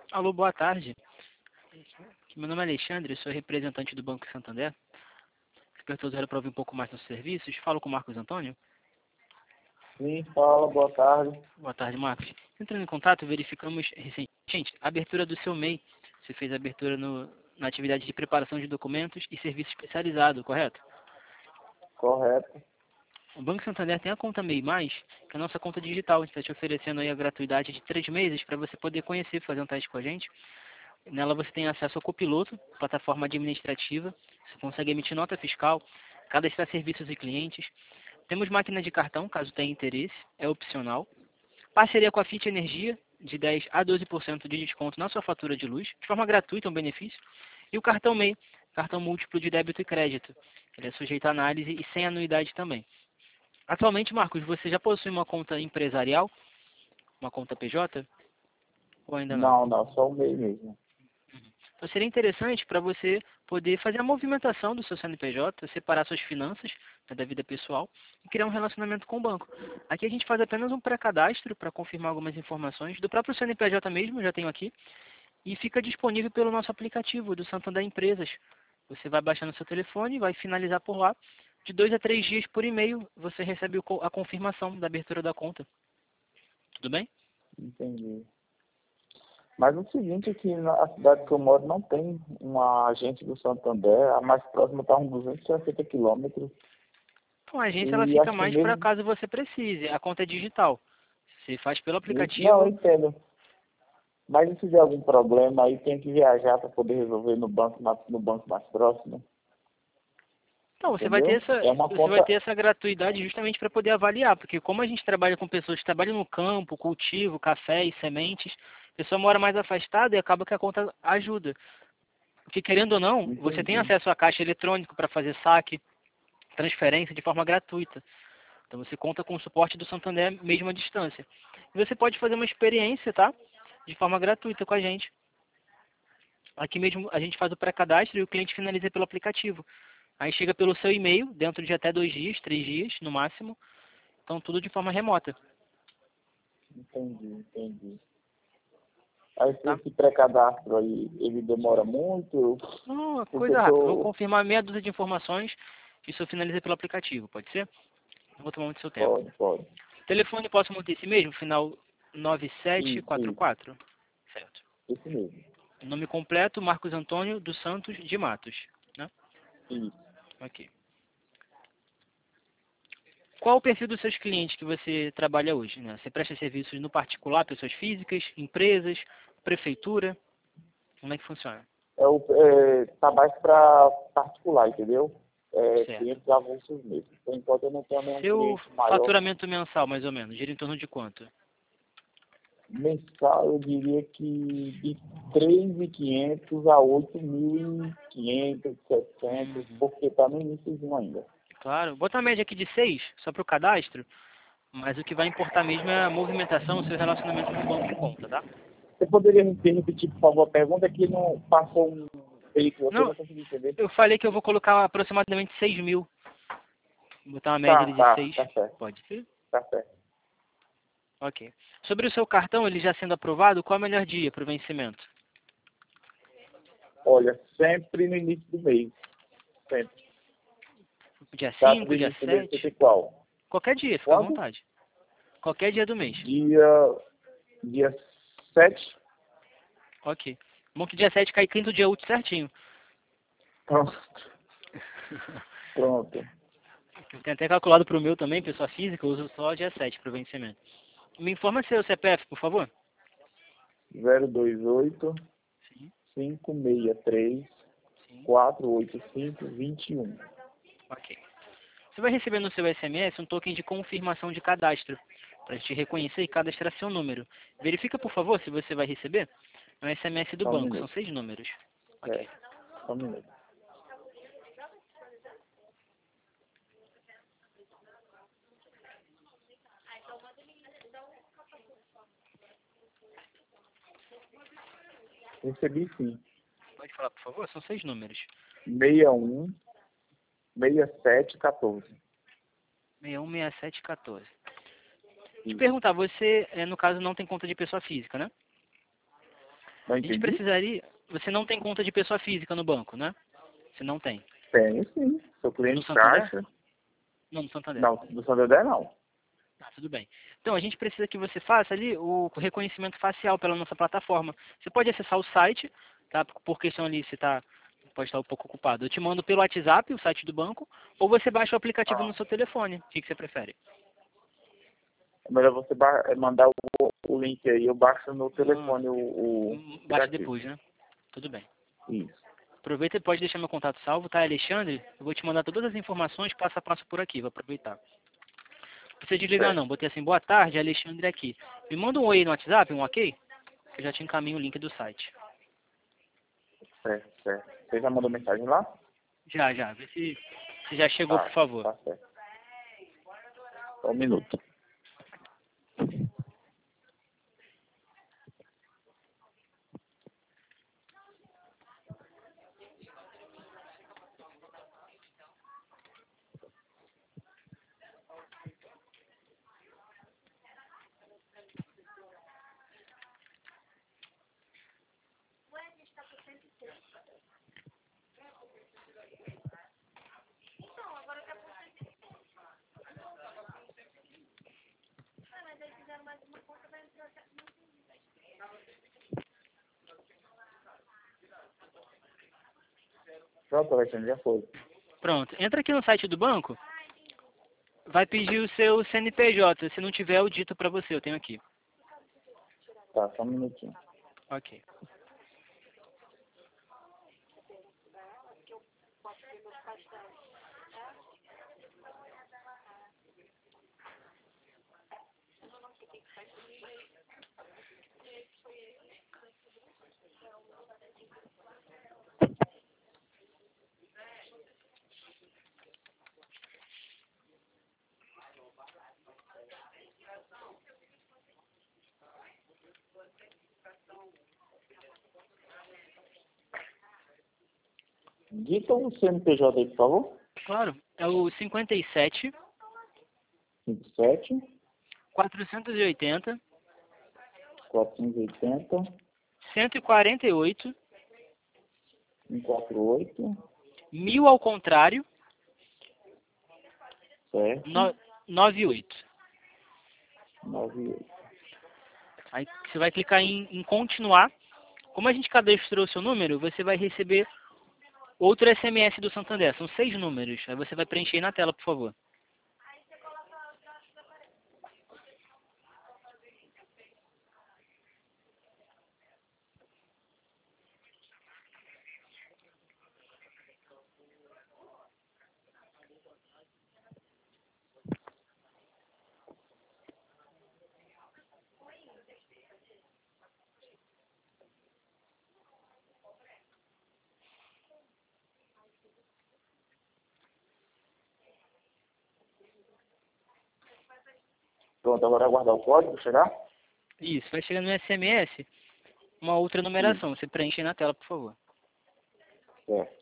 Alô, boa tarde. Meu nome é Alexandre, sou representante do Banco Santander. Despertou zero para ouvir um pouco mais dos serviços. Falo com o Marcos Antônio. Sim, fala, boa tarde. Boa tarde, Marcos. Entrando em contato, verificamos recentemente a abertura do seu MEI. Você fez a abertura na atividade de preparação de documentos e serviço especializado, correto? Correto. O Banco Santander tem a conta MEI+, que é a nossa conta digital. A gente está te oferecendo aí a gratuidade de 3 meses para você poder conhecer, fazer um teste com a gente. Nela você tem acesso ao copiloto, plataforma administrativa, você consegue emitir nota fiscal, cadastrar serviços e clientes. Temos máquina de cartão, caso tenha interesse, é opcional. Parceria com a Fit Energia, de 10 a 12% de desconto na sua fatura de luz, de forma gratuita, um benefício. E o cartão MEI, cartão múltiplo de débito e crédito. Ele é sujeito a análise e sem anuidade também. Atualmente, Marcos, você já possui uma conta empresarial, uma conta PJ? Ou ainda não? Não, só o MEI mesmo. Então seria interessante para você poder fazer a movimentação do seu CNPJ, separar suas finanças, né, da vida pessoal e criar um relacionamento com o banco. Aqui a gente faz apenas um pré-cadastro para confirmar algumas informações do próprio CNPJ mesmo, já tenho aqui, e fica disponível pelo nosso aplicativo do Santander Empresas. Você vai baixar no seu telefone e vai finalizar por lá. De 2 a 3 dias por e-mail você recebe a confirmação da abertura da conta. Tudo bem? Entendi. Mas o seguinte é que na cidade que eu moro não tem uma agente do Santander. A mais próxima está a uns 260 quilômetros. Então, a agência ela E fica acho que mais para mesmo... caso você precise. A conta é digital. Você faz pelo Não, eu aplicativo. entendo. Mas se tiver algum problema aí, tem que viajar para poder resolver no banco mais próximo. Então, Entendeu? É uma você vai conta... ter essa gratuidade justamente para poder avaliar, porque como a gente trabalha com pessoas que trabalham no campo, cultivo, café e sementes, a pessoa mora mais afastada e acaba que a conta ajuda. Porque querendo ou não, você tem Entendi. acesso a caixa eletrônico para fazer saque, transferência de forma gratuita. Então você conta com o suporte do Santander mesmo à distância. E você pode fazer uma experiência, tá? De forma gratuita com a gente. Aqui mesmo a gente faz o pré-cadastro e o cliente finaliza pelo aplicativo. Aí chega pelo seu e-mail, dentro de até 2 dias, 3 dias no máximo. Então tudo de forma remota, Entendi. Aí tá? esse pré-cadastro aí, ele demora muito, Não, porque coisa eu rápida. Vou tô... confirmar meia dúzia de informações e isso finaliza pelo aplicativo, pode ser? Não vou tomar muito seu tempo. Pode. Telefone posso manter esse mesmo, final Isso, 9744. Certo. isso mesmo. Nome completo, Marcos Antônio dos Santos de Matos, né? Isso. Ok. Qual o perfil dos seus clientes que você trabalha hoje, né? Você presta serviços no particular, pessoas físicas, empresas, prefeitura? Como é que funciona? Tá mais para particular, entendeu? Certo. Clientes avulsos mesmo. Por enquanto eu não tenho nenhum Seu cliente maior. faturamento mensal, mais ou menos, gira em torno de quanto? Mensal, eu diria que de 3.500 a 8.500, 700, Uhum. porque está no iníciozinho ainda. Claro. Bota a média aqui de 6, só para o cadastro, mas o que vai importar mesmo é a movimentação, o seu relacionamento com o banco em conta, tá? Você poderia me repetir, por favor, a pergunta que não passou um veículo, você Não, não consegui entender. eu falei que eu vou colocar aproximadamente 6 mil. Botar uma média Tá, ali de tá, 6. tá certo, Pode ser? tá certo. Ok. Sobre o seu cartão, ele já sendo aprovado, qual é o melhor dia para o vencimento? Olha, sempre no início do mês, sempre. Dia Data 5, de dia início do mês você 7? tem qual? Qualquer dia, fica à Quando? vontade. Qualquer dia do mês. Dia 7. Ok. Bom que dia 7 cai quinto dia útil certinho. Pronto. Pronto. Eu tenho até calculado para o meu também, pessoa física, eu uso só dia 7 para o vencimento. Me informa seu CPF, por favor. 028 Sim, 563 sim. 485 21. Ok. Você vai receber no seu SMS um token de confirmação de cadastro, para te reconhecer e cadastrar seu número. Verifica, por favor, se você vai receber. É um SMS do Só um banco, são minuto. 6 números. É, Ok. só um minuto. Recebi sim. Pode falar, por favor? São 6 números. 61 67 14. 616714. Te Isso. perguntar, você, no caso, não tem conta de pessoa física, né? Não A gente entendi. precisaria... Você não tem conta de pessoa física no banco, né? Você não tem. Tenho sim. Sou No cliente Santander? caixa. Não, no Santander. Não, do Santander não. Ah, tudo bem. Então, a gente precisa que você faça ali o reconhecimento facial pela nossa plataforma. Você pode acessar o site, tá? Por questão ali, você pode estar um pouco ocupado. Eu te mando pelo WhatsApp, o site do banco, ou você baixa o aplicativo Ah, no seu telefone. O que você prefere? é melhor você mandar o link aí, eu baixo no Ah, telefone o baixa aplicativo. depois, né? Tudo bem. Isso. Aproveita e pode deixar meu contato salvo, tá, Alexandre? Eu vou te mandar todas as informações passo a passo por aqui, vou aproveitar. Não precisa desligar Certo, não, botei assim, boa tarde, Alexandre aqui. Me manda um oi no WhatsApp, um ok? Eu já te encaminho o link do site. certo, certo. Você já mandou mensagem lá? Já. Vê se já chegou, por Tá, favor. tá certo. Só um minuto. Pronto, Alexandre, já foi. Pronto. Entra aqui no site do banco, vai pedir o seu CNPJ. Se não tiver, eu dito pra você, eu tenho aqui. Tá, só um minutinho. Ok. Dita o CNPJ aí, por favor. Claro. É o 57 57 480 480 148 148, 1000 ao contrário, certo, 98. 98. Aí você vai clicar em continuar. Como a gente cadastrou o seu número, você vai receber outro SMS do Santander. São 6 números. Aí você vai preencher aí na tela, por favor. Pronto, agora aguardar o código chegar. Isso, vai chegar no SMS uma outra Isso, numeração. Você preenche aí na tela, por favor. certo.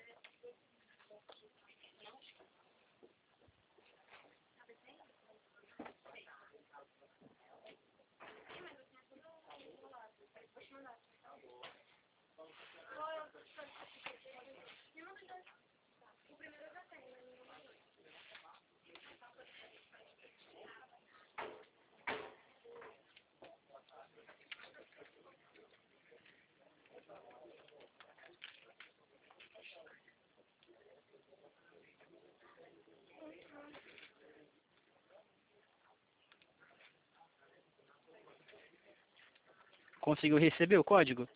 Conseguiu receber o código?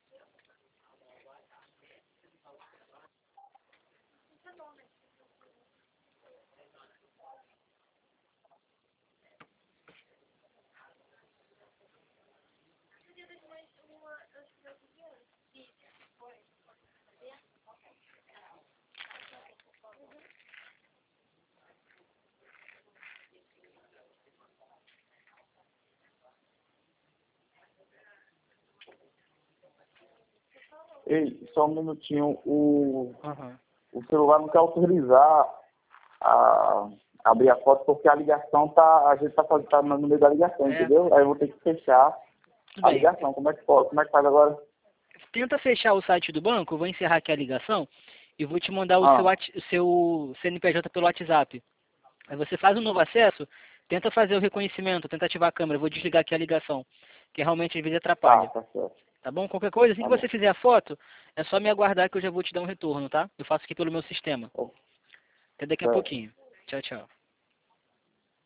Ei, só um minutinho. Aham. O celular não quer autorizar a abrir a foto porque a ligação tá. A gente tá no meio da ligação, É, entendeu? Aí eu vou ter que fechar. Tudo A bem. ligação, como é que pode? Como é que faz agora? Tenta fechar o site do banco, eu vou encerrar aqui a ligação e vou te mandar o Ah, o seu CNPJ pelo WhatsApp. Aí você faz um novo acesso, tenta fazer o reconhecimento, tenta ativar a câmera, eu vou desligar aqui a ligação, que realmente às vezes tá, atrapalha. tá certo. Tá bom? Qualquer coisa, assim que Tá você bom. fizer a foto, é só me aguardar que eu já vou te dar um retorno, tá? Eu faço aqui pelo meu sistema. Tá Até daqui a certo. pouquinho. Tchau, tchau.